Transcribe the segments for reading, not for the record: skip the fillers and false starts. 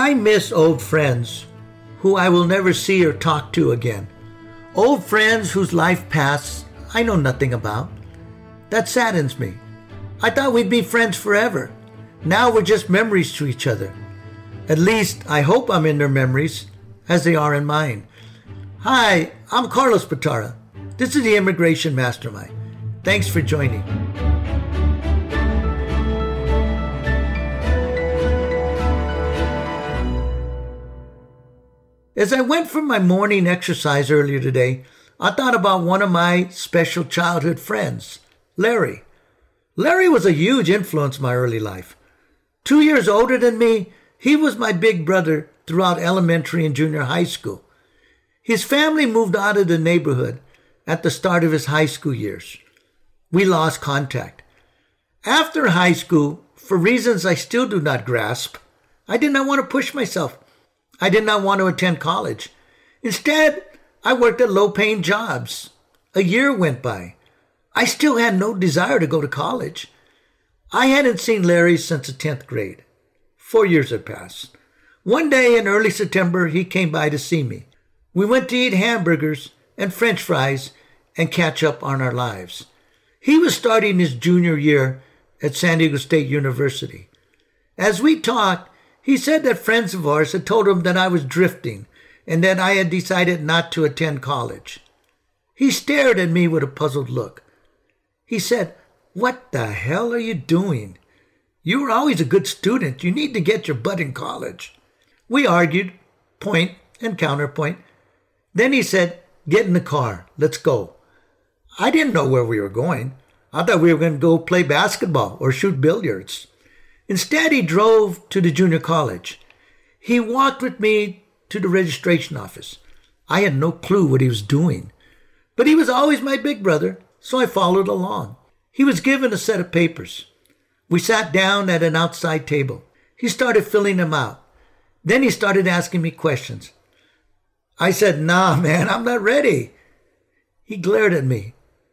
I miss old friends who I will never see or talk to again. Old friends whose life paths I know nothing about. That saddens me. I thought we'd be friends forever. Now we're just memories to each other. At least I hope I'm in their memories as they are in mine. Hi, I'm Carlos Batara. This is the Immigration Mastermind. Thanks for joining. As I went for my morning exercise earlier today, I thought about one of my special childhood friends, Larry. Larry was a huge influence in my early life. 2 years older than me, he was my big brother throughout elementary and junior high school. His family moved out of the neighborhood at the start of his high school years. We lost contact. After high school, for reasons I still do not grasp, I did not want to push myself. I did not want to attend college. Instead, I worked at low-paying jobs. A year went by. I still had no desire to go to college. I hadn't seen Larry since the 10th grade. 4 years had passed. One day in early September, he came by to see me. We went to eat hamburgers and French fries and catch up on our lives. He was starting his junior year at San Diego State University. As we talked, he said that friends of ours had told him that I was drifting and that I had decided not to attend college. He stared at me with a puzzled look. He said, "What the hell are you doing? You were always a good student. You need to get your butt in college." We argued, point and counterpoint. Then he said, "Get in the car. Let's go." I didn't know where we were going. I thought we were going to go play basketball or shoot billiards. Instead, he drove to the junior college. He walked with me to the registration office. I had no clue what he was doing. But he was always my big brother, so I followed along. He was given a set of papers. We sat down at an outside table. He started filling them out. Then he started asking me questions. I said, "Nah, man, I'm not ready." He glared at me.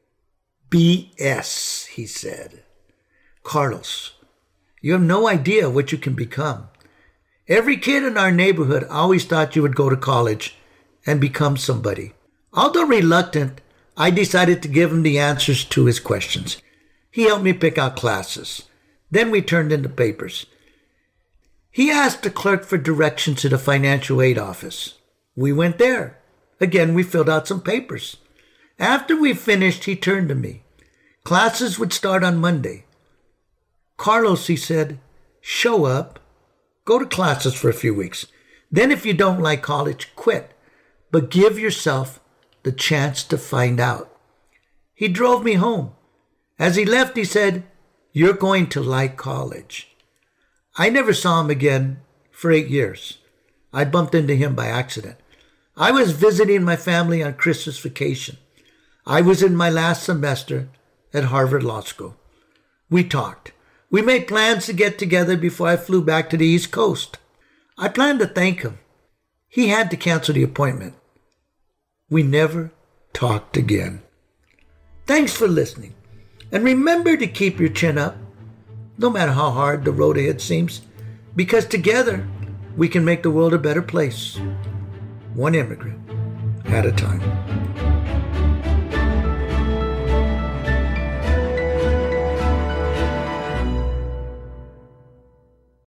"BS," he said. "Carlos, you have no idea what you can become. Every kid in our neighborhood always thought you would go to college and become somebody." Although reluctant, I decided to give him the answers to his questions. He helped me pick out classes. Then we turned in the papers. He asked the clerk for directions to the financial aid office. We went there. Again, we filled out some papers. After we finished, he turned to me. Classes would start on Monday. "Carlos," he said, "show up. Go to classes for a few weeks. Then if you don't like college, quit. But give yourself the chance to find out." He drove me home. As he left, he said, "You're going to like college." I never saw him again for 8 years. I bumped into him by accident. I was visiting my family on Christmas vacation. I was in my last semester at Harvard Law School. We talked. We made plans to get together before I flew back to the East Coast. I planned to thank him. He had to cancel the appointment. We never talked again. Thanks for listening. And remember to keep your chin up, no matter how hard the road ahead seems, because together we can make the world a better place, one immigrant at a time.